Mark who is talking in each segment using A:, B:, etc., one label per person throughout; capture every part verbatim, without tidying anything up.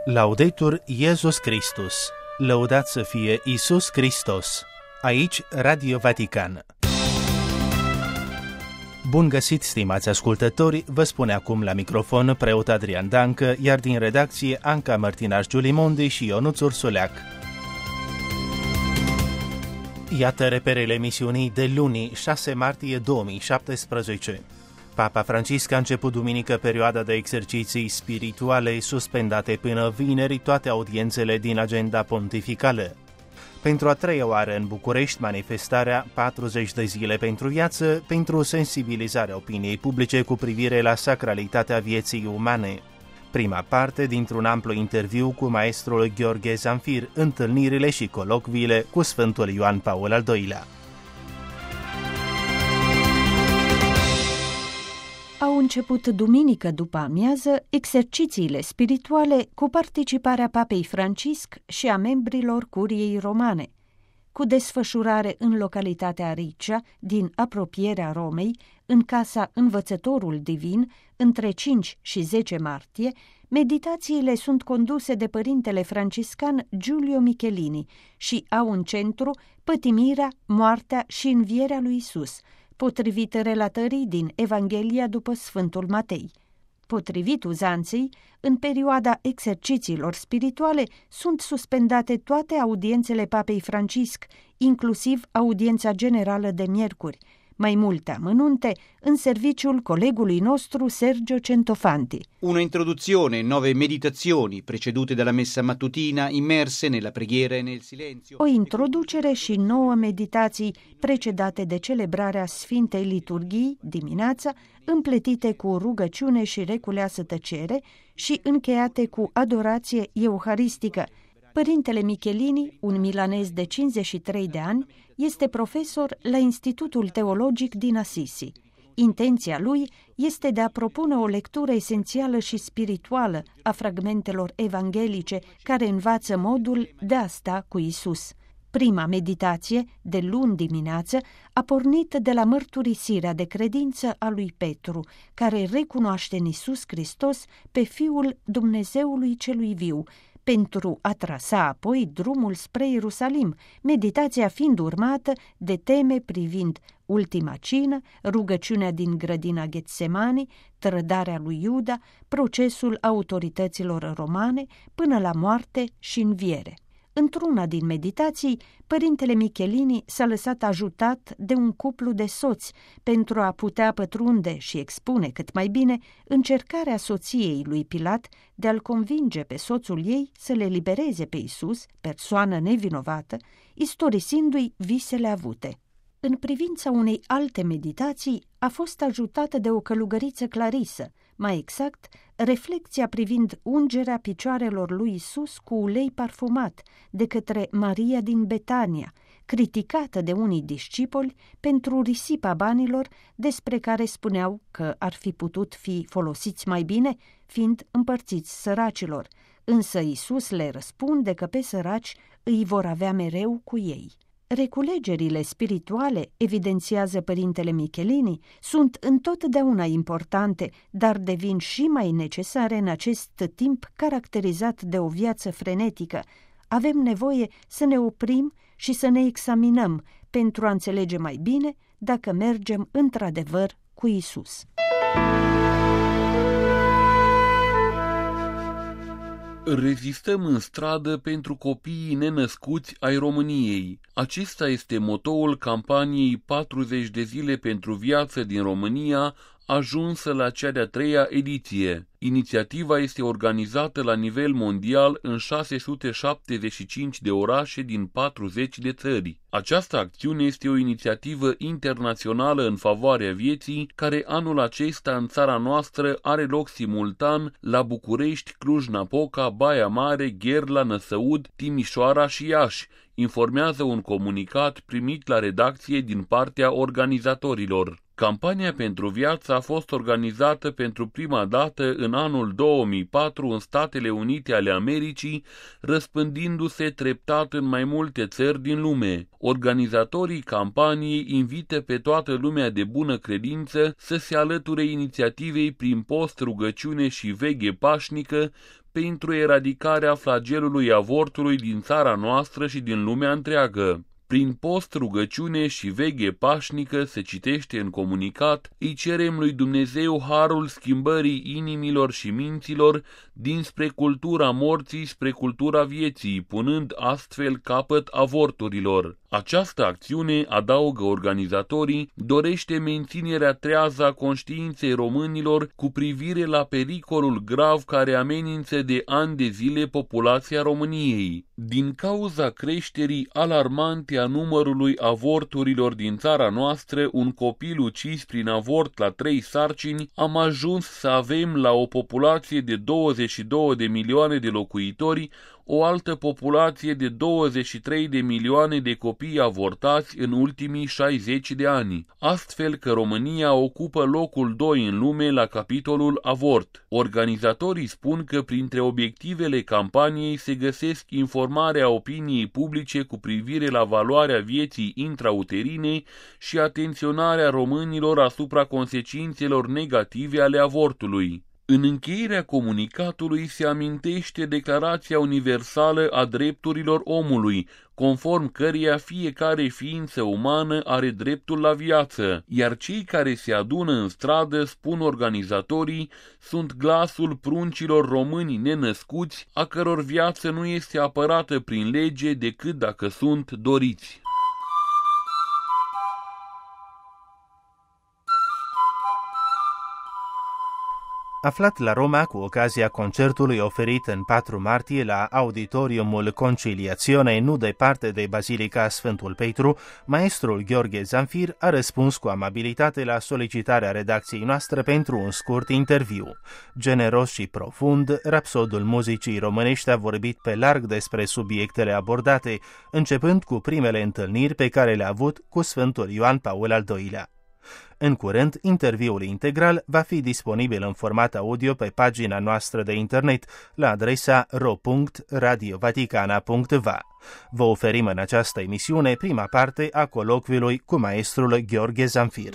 A: Laudetur Iesus Christus, lăudat să fie Iisus Hristos. Aici Radio Vatican. Bun găsit, stimați ascultători, vă spune acum la microfon preot Adrian Dancă, iar din redacție Anca Mărtinaș Giulimondi și Ionuț Ursuleac. Iată reperele emisiunii de luni, șase martie două mii șaptesprezece. Papa Francisc a început duminică perioada de exerciții spirituale suspendate până vineri toate audiențele din agenda pontificală. Pentru a treia oară în București, manifestarea patruzeci de zile pentru viață, pentru sensibilizarea opiniei publice cu privire la sacralitatea vieții umane. Prima parte dintr-un amplu interviu cu maestrul Gheorghe Zamfir, întâlnirile și colocviile cu Sfântul Ioan Paul al doilea.
B: Au început duminică după amiază exercițiile spirituale cu participarea Papei Francisc și a membrilor Curiei Romane, cu desfășurare în localitatea Riccia, din apropierea Romei, în casa Învățătorul Divin, între cinci și zece martie. Meditațiile sunt conduse de părintele franciscan Giulio Michelini și au în centru pătimirea, moartea și învierea lui Isus, potrivit relatării din Evanghelia după Sfântul Matei. Potrivit uzanței, în perioada exercițiilor spirituale sunt suspendate toate audiențele Papei Francisc, inclusiv audiența generală de miercuri. Mai multe amănunte în serviciul colegului nostru Sergio Centofanti.
C: Una introduzione, nove meditazioni precedute dalla messa mattutina immerse nella preghiera e nel silenzio.
B: O introducere și nouă meditații precedate de celebrarea Sfintei Liturghii dimineața, împletite cu rugăciune și reculeasă tăcere și încheiate cu adorație euharistică. Părintele Michelini, un milanez de cincizeci și trei de ani, este profesor la Institutul Teologic din Assisi. Intenția lui este de a propune o lectură esențială și spirituală a fragmentelor evanghelice care învață modul de a sta cu Isus. Prima meditație, de luni dimineață, a pornit de la mărturisirea de credință a lui Petru, care recunoaște în Isus Hristos pe Fiul Dumnezeului celui viu, pentru a trasa apoi drumul spre Ierusalim, meditația fiind urmată de teme privind ultima cină, rugăciunea din grădina Getsemani, trădarea lui Iuda, procesul autorităților romane până la moarte și înviere. Într-una din meditații, părintele Michelini s-a lăsat ajutat de un cuplu de soți pentru a putea pătrunde și expune cât mai bine încercarea soției lui Pilat de a-l convinge pe soțul ei să le libereze pe Isus, persoană nevinovată, istorisindu-i visele avute. În privința unei alte meditații, a fost ajutată de o călugăriță Clarisă, mai exact, reflecția privind ungerea picioarelor lui Isus cu ulei parfumat de către Maria din Betania, criticată de unii discipoli pentru risipa banilor despre care spuneau că ar fi putut fi folosiți mai bine, fiind împărțiți săracilor, însă Isus le răspunde că pe săraci îi vor avea mereu cu ei. Reculegerile spirituale, evidențiază părintele Michelini, sunt întotdeauna importante, dar devin și mai necesare în acest timp caracterizat de o viață frenetică. Avem nevoie să ne oprim și să ne examinăm pentru a înțelege mai bine dacă mergem într-adevăr cu Isus.
D: Rezistăm în stradă pentru copiii nenăscuți ai României. Acesta este motoul campaniei patruzeci de zile pentru viață din România, ajunsă la cea de-a treia ediție. Inițiativa este organizată la nivel mondial în șase sute șaptezeci și cinci de orașe din patruzeci de țări. Această acțiune este o inițiativă internațională în favoarea vieții, care anul acesta în țara noastră are loc simultan la București, Cluj-Napoca, Baia Mare, Gherla, Năsăud, Timișoara și Iași, informează un comunicat primit la redacție din partea organizatorilor. Campania pentru viață a fost organizată pentru prima dată în anul două mii patru în Statele Unite ale Americii, răspândindu-se treptat în mai multe țări din lume. Organizatorii campaniei invită pe toată lumea de bună credință să se alăture inițiativei prin post, rugăciune și veghe pașnică pentru eradicarea flagelului avortului din țara noastră și din lumea întreagă. Prin post, rugăciune și veghe pașnică, se citește în comunicat, îi cerem lui Dumnezeu harul schimbării inimilor și minților dinspre cultura morții spre cultura vieții, punând astfel capăt avorturilor. Această acțiune, adaugă organizatorii, dorește menținerea trează a conștiinței românilor cu privire la pericolul grav care amenință de ani de zile populația României. Din cauza creșterii alarmante a numărului avorturilor din țara noastră, un copil ucis prin avort la trei sarcini, am ajuns să avem la o populație de douăzeci și două de milioane de locuitori o altă populație de douăzeci și trei de milioane de copii avortați în ultimii șaizeci de ani, astfel că România ocupă locul doi în lume la capitolul avort. Organizatorii spun că printre obiectivele campaniei se găsesc informarea opiniei publice cu privire la valoarea vieții intrauterine și atenționarea românilor asupra consecințelor negative ale avortului. În încheierea comunicatului se amintește Declarația Universală a Drepturilor Omului, conform căreia fiecare ființă umană are dreptul la viață, iar cei care se adună în stradă, spun organizatorii, sunt glasul pruncilor români nenăscuți, a căror viață nu este apărată prin lege decât dacă sunt doriți.
A: Aflat la Roma cu ocazia concertului oferit în patru martie la Auditoriumul Conciliazione, nu departe de Basilica Sfântul Petru, maestrul Gheorghe Zanfir a răspuns cu amabilitate la solicitarea redacției noastre pentru un scurt interviu. Generos și profund, rapsodul muzicii românești a vorbit pe larg despre subiectele abordate, începând cu primele întâlniri pe care le-a avut cu Sfântul Ioan Paul al doilea. În curând, interviul integral va fi disponibil în format audio pe pagina noastră de internet la adresa ro punct radio vaticana punct v a. Vă oferim în această emisiune prima parte a colocviului cu maestrul Gheorghe Zanfir.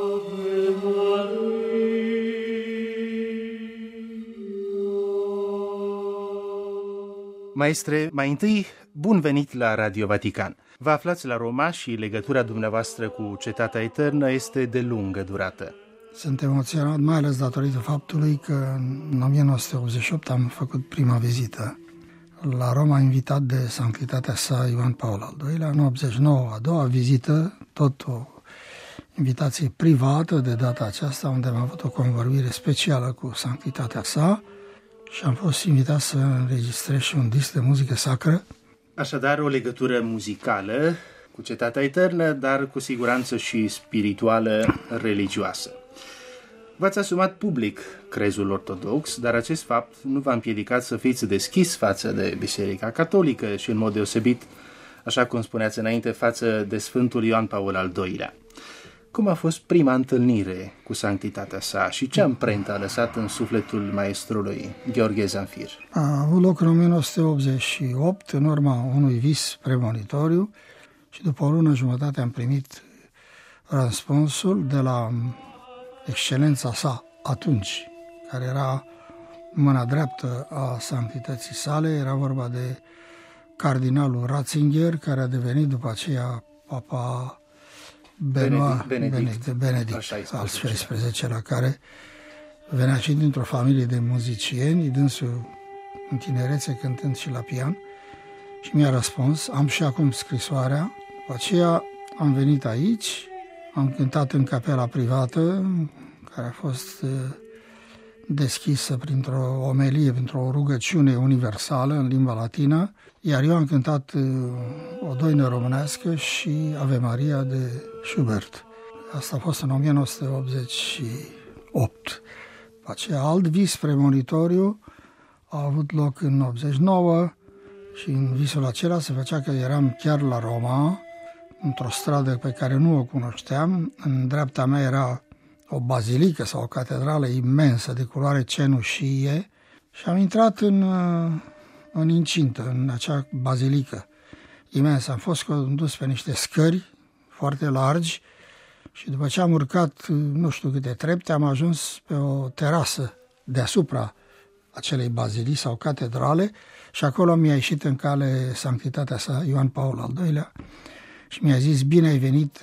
A: Maestre, mai întâi, bun venit la Radio Vatican. Vă aflați la Roma și legătura dumneavoastră cu Cetatea Eternă este de lungă durată.
E: Sunt emoționat, mai ales datorită faptului că în o mie nouă sute optzeci și opt am făcut prima vizită la Roma, invitat de Sanctitatea sa Ioan Paul al doilea. În optzeci și nouă, a doua vizită, tot o invitație privată de data aceasta, unde am avut o convorbire specială cu Sanctitatea sa și am fost invitat să înregistrez și un disc de muzică sacră.
A: Așadar, o legătură muzicală cu Cetatea Eternă, dar cu siguranță și spirituală, religioasă. V-ați asumat public crezul ortodox, dar acest fapt nu v-a împiedicat să fiți deschis față de Biserica Catolică și în mod deosebit, așa cum spuneați înainte, față de Sfântul Ioan Paul al doilea. Cum a fost prima întâlnire cu sanctitatea sa și ce amprentă a lăsat în sufletul maestrului Gheorghe Zanfir?
E: A avut loc în o mie nouă sute optzeci și opt, în urma unui vis premonitoriu, și după o lună jumătate am primit răspunsul de la excelența sa atunci, care era mâna dreaptă a sanctității sale. Era vorba de cardinalul Ratzinger, care a devenit după aceea papa Benoît, Benedict, Benedict, Benedict al șaisprezecelea, care venea și dintr-o familie de muzicieni, dânsul în tinerețe cântând și la pian, și mi-a răspuns. Am și acum scrisoarea. După aceea am venit aici, am cântat în capela privată, care a fost deschisă printr-o omelie, printr-o rugăciune universală în limba latină, iar eu am cântat o doină românească și Ave Maria de Schubert. Asta a fost în o mie nouă sute optzeci și opt. După aceea, alt vis premonitoriu a avut loc în optzeci și nouă și în visul acela se făcea că eram chiar la Roma, într-o stradă pe care nu o cunoșteam. În dreapta mea era o bazilică sau o catedrală imensă de culoare cenușie și am intrat în, în incintă, în acea bazilică imensă. Am fost condus pe niște scări foarte largi și după ce am urcat nu știu câte trepte, am ajuns pe o terasă deasupra acelei bazilii sau catedrale și acolo mi-a ieșit în cale sanctitatea sa Ioan Paul al doilea și mi-a zis: bine ai venit,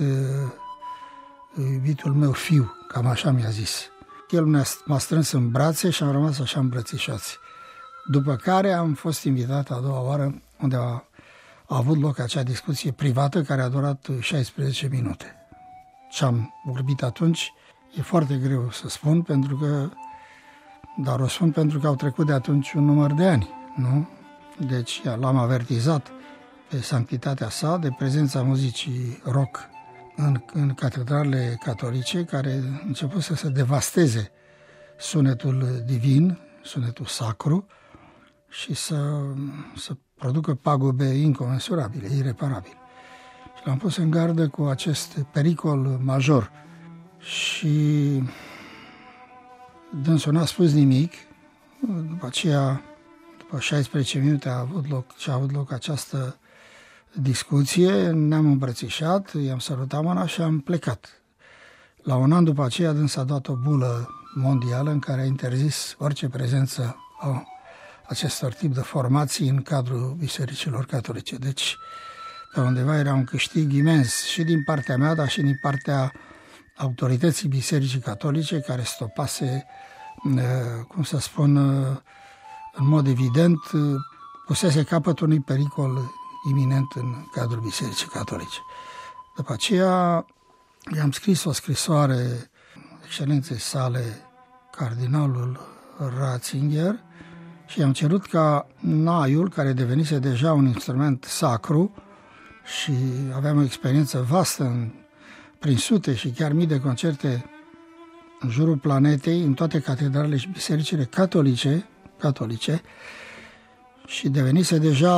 E: iubitul meu fiu, cam așa mi-a zis. El m-a strâns în brațe și am rămas așa îmbrățișați. După care am fost invitat a doua oară, unde a, a avut loc acea discuție privată care a durat șaisprezece minute. Ce am vorbit atunci e foarte greu să spun, pentru că, dar o spun pentru că au trecut de atunci un număr de ani, nu? Deci l-am avertizat pe sanctitatea sa de prezența muzicii rock în, în catedralele catolice, care început să se devasteze sunetul divin, sunetul sacru, și să, să producă pagube incomensurabile, ireparabile. Și l-am pus în gardă cu acest pericol major. Și dânsul n-a spus nimic. După aceea, după șaisprezece minute a avut loc, și a avut loc această discuție, ne-am îmbrățișat, i-am sărutat mâna și am plecat. La un an după aceea, dânsul a dat o bulă mondială în care a interzis orice prezență a acestor tip de formații în cadrul bisericilor catolice. Deci, pe undeva era un câștig imens și din partea mea, dar și din partea autorității bisericii catolice, care stopase, cum să spun, în mod evident, pusese capăt unui pericol iminent în cadrul bisericii catolice. După aceea i-am scris o scrisoare excelenței sale, cardinalul Ratzinger, și i-am cerut ca naiul, care devenise deja un instrument sacru și aveam o experiență vastă în, prin sute și chiar mii de concerte în jurul planetei, în toate catedralele și bisericile catolice, catolice și devenise deja,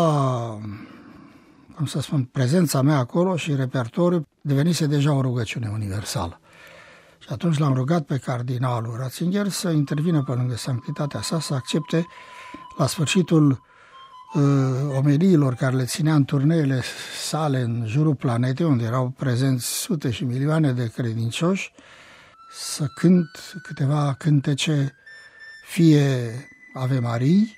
E: cum să spun, prezența mea acolo și repertoriul devenise deja o rugăciune universală. Și atunci l-am rugat pe cardinalul Ratzinger să intervină pe lângă sanctitatea sa, să accepte la sfârșitul uh, omeliilor care le ținea în turneele sale în jurul planetei, unde erau prezenți sute și milioane de credincioși, să cânt câteva cântece, fie Ave Marii,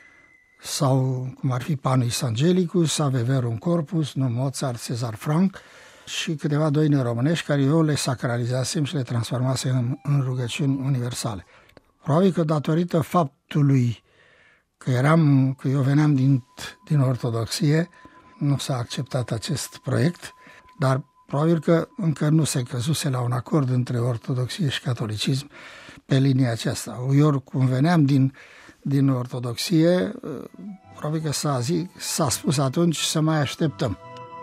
E: sau cum ar fi Panis Angelicus, Ave Verum Corpus, nu Mozart, Cezar Franck, și câteva doine românești care eu le sacralizasem și le transformasem în, în rugăciuni universale. Probabil că datorită faptului că, eram, că eu veneam din, din ortodoxie, nu s-a acceptat acest proiect, dar probabil că încă nu se căzuse la un acord între ortodoxie și catolicism pe linia aceasta. Eu, cum veneam din, din ortodoxie, probabil că s-a, zi, s-a spus atunci să mai așteptăm.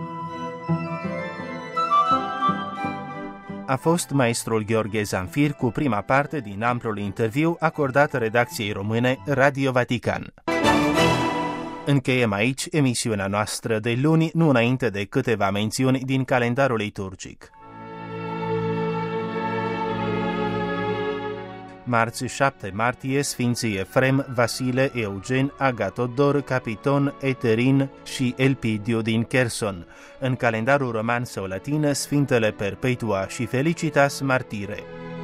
A: A fost maestrul Gheorghe Zanfir cu prima parte din amplul interviu acordat redacției române Radio Vatican. Încheiem aici emisiunea noastră de luni, nu înainte de câteva mențiuni din calendarul liturgic. Marți șapte martie, Sfinții Efrem, Vasile, Eugen, Agatodor, Capiton, Eterin și Elpidiu din Cherson. În calendarul roman sau latin, Sfintele Perpetua și Felicitas Martire.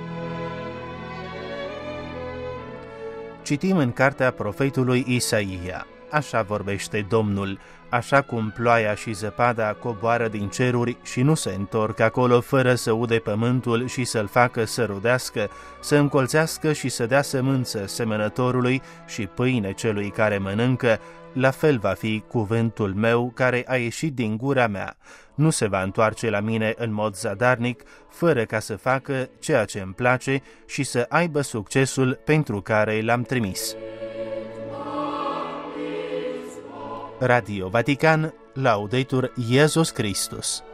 A: Citim în cartea profetului Isaia. Așa vorbește Domnul, așa cum ploaia și zăpada coboară din ceruri și nu se întorc acolo fără să ude pământul și să-l facă să rodească, să încolțească și să dea sămânță semănătorului și pâine celui care mănâncă, la fel va fi cuvântul meu care a ieșit din gura mea. Nu se va întoarce la mine în mod zadarnic, fără ca să facă ceea ce îmi place și să aibă succesul pentru care l-am trimis. Radio Vatican, Laudetur Iesus Christus.